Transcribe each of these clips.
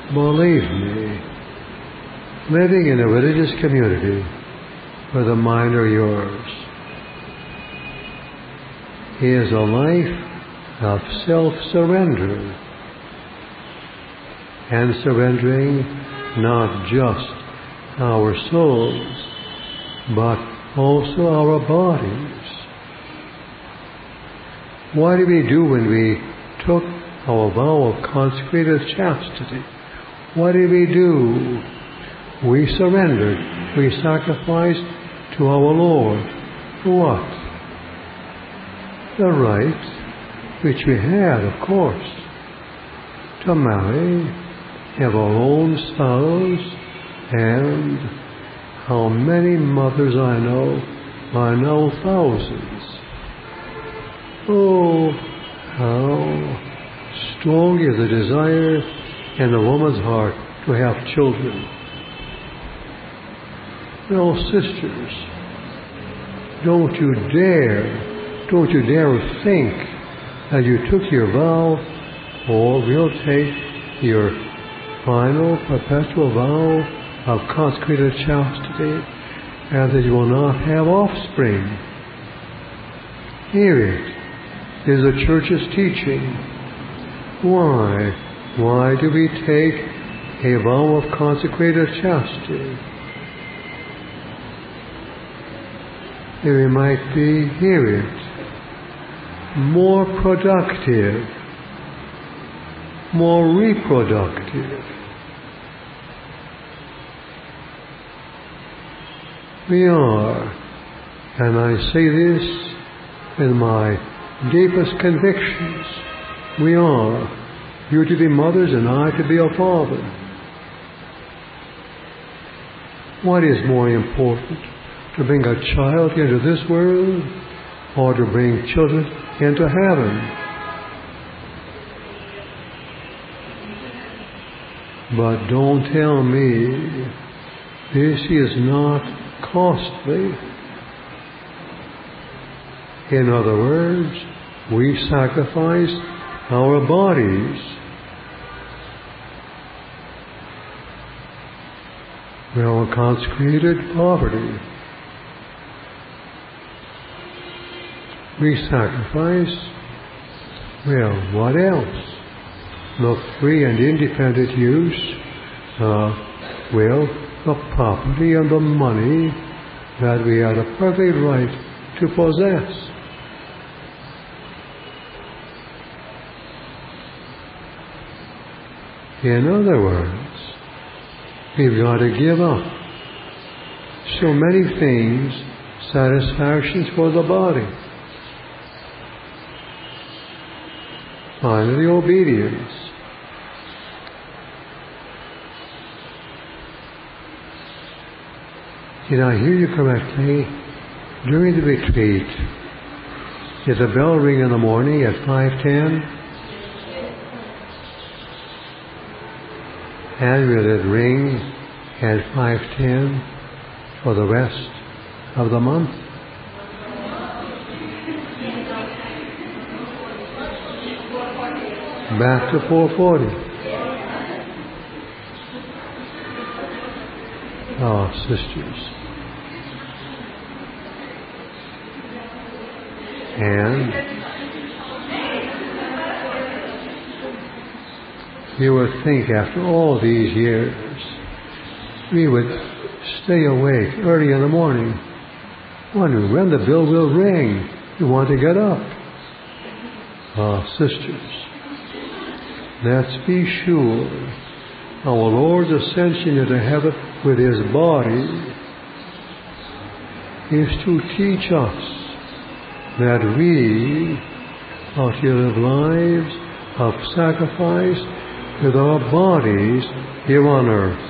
Believe me, living in a religious community where mine are yours is a life of self-surrender, and surrendering not just our souls, but also our bodies. What did we do when we took our vow of consecrated chastity? What did we do? We surrendered. We sacrificed to our Lord. What? The right, which we had, of course, to marry, have our own spouse, and how many mothers I know thousands. Oh, how strong is the desire in the woman's heart to have children. Now, sisters, don't you dare think that you took your vow, or will take your final perpetual vow of consecrated chastity, and that you will not have offspring. Here it is the Church's teaching. Why do we take a vow of consecrated chastity? That we might be, hear it, more productive, more reproductive. We are, and I say this in my deepest convictions, we are, you to be mothers and I to be a father. What is more important, to bring a child into this world or to bring children into heaven? But don't tell me this is not costly. In other words, we sacrifice our bodies. We are consecrated poverty. We sacrifice, well, what else? The free and independent use, the property and the money that we had a perfect right to possess. In other words, we've got to give up so many things, satisfactions for the body. Finally, obedience. Did I hear you correctly? During the retreat, did the bell ring in the morning at 5:10? And will it ring at 5:10 for the rest of the month? Back to 4:40. Oh, sisters. And you would think after all these years, we would stay awake early in the morning, wondering when the bell will ring. We want to get up. Ah, sisters, let's be sure our Lord's ascension into heaven with His body is to teach us that we are to live lives of sacrifice with our bodies here on earth.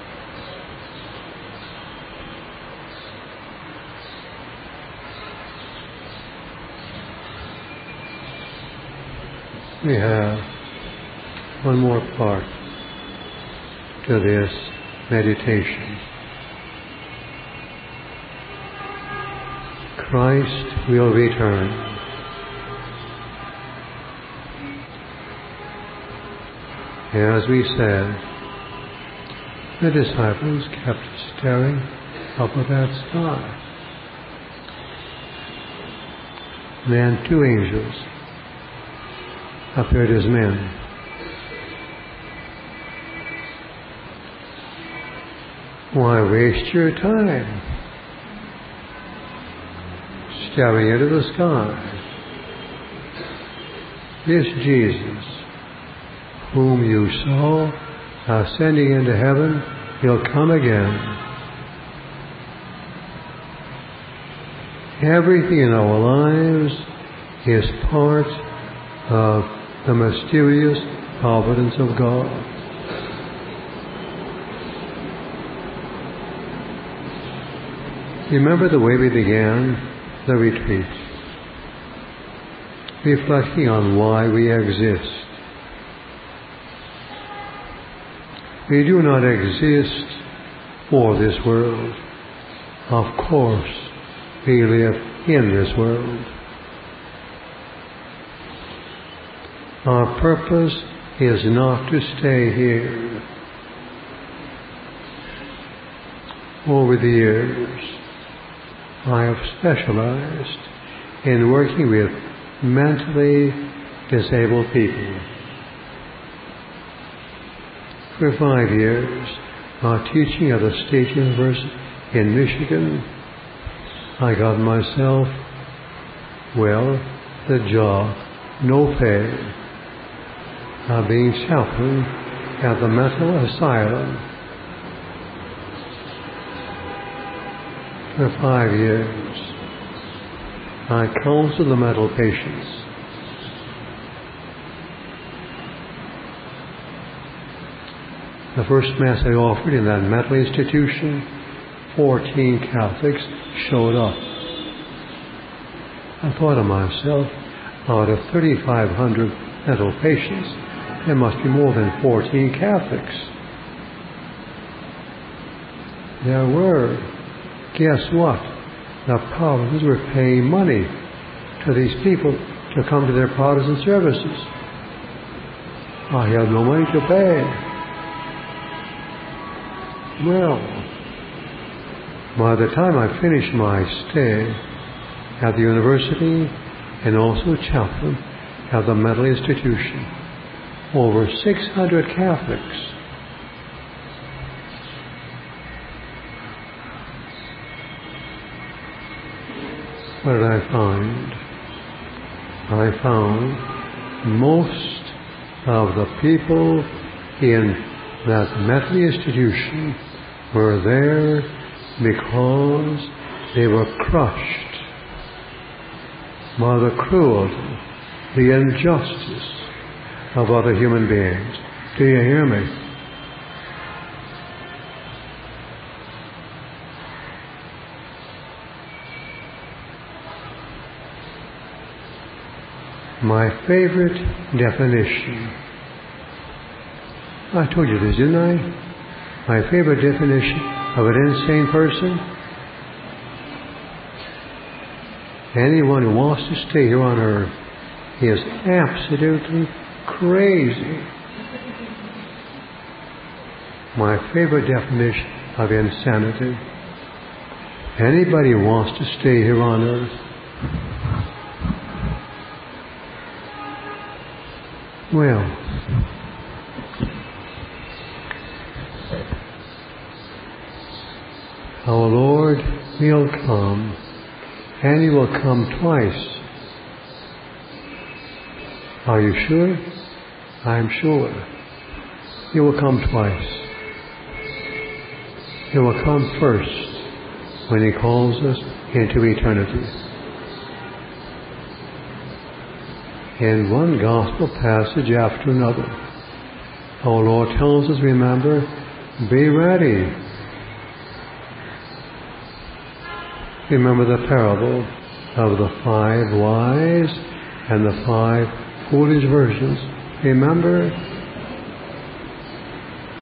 We have one more part to this meditation. Christ will return. As we said, The disciples kept staring up at that sky. Then two angels appeared as men. Why waste your time staring into the sky? This Jesus, whom you saw ascending into heaven, he'll come again. Everything in our lives is part of the mysterious providence of God. Remember the way we began the retreat, reflecting on why we exist. We do not exist for this world. Of course, we live in this world. Our purpose is not to stay here. Over the years, I have specialized in working with mentally disabled people. For 5 years, teaching at a state university in Michigan, I got myself, the job, no pay, being chaplain at the mental asylum. For 5 years, I counseled the mental patients. The first Mass I offered in that mental institution, 14 Catholics showed up. I thought to myself, out of 3,500 mental patients, there must be more than 14 Catholics. There were. Guess what? The Protestants were paying money to these people to come to their Protestant services. I had no money to pay. By the time I finished my stay at the university and also chaplain at the mental institution, over 600 Catholics. What did I find? I found most of the people in that mental institution were there because they were crushed by the cruelty, the injustice of other human beings. Do you hear me? My favorite definition. I told you this, didn't I? My favorite definition of an insane person? Anyone who wants to stay here on earth is absolutely crazy. My favorite definition of insanity. Anybody who wants to stay here on earth. Our Lord will come, and He will come twice. Are you sure? I'm sure. He will come twice. He will come first when He calls us into eternity. In one gospel passage after another, our Lord tells us, remember, be ready. Remember the parable of the 5 wise and the 5 foolish virgins. Remember,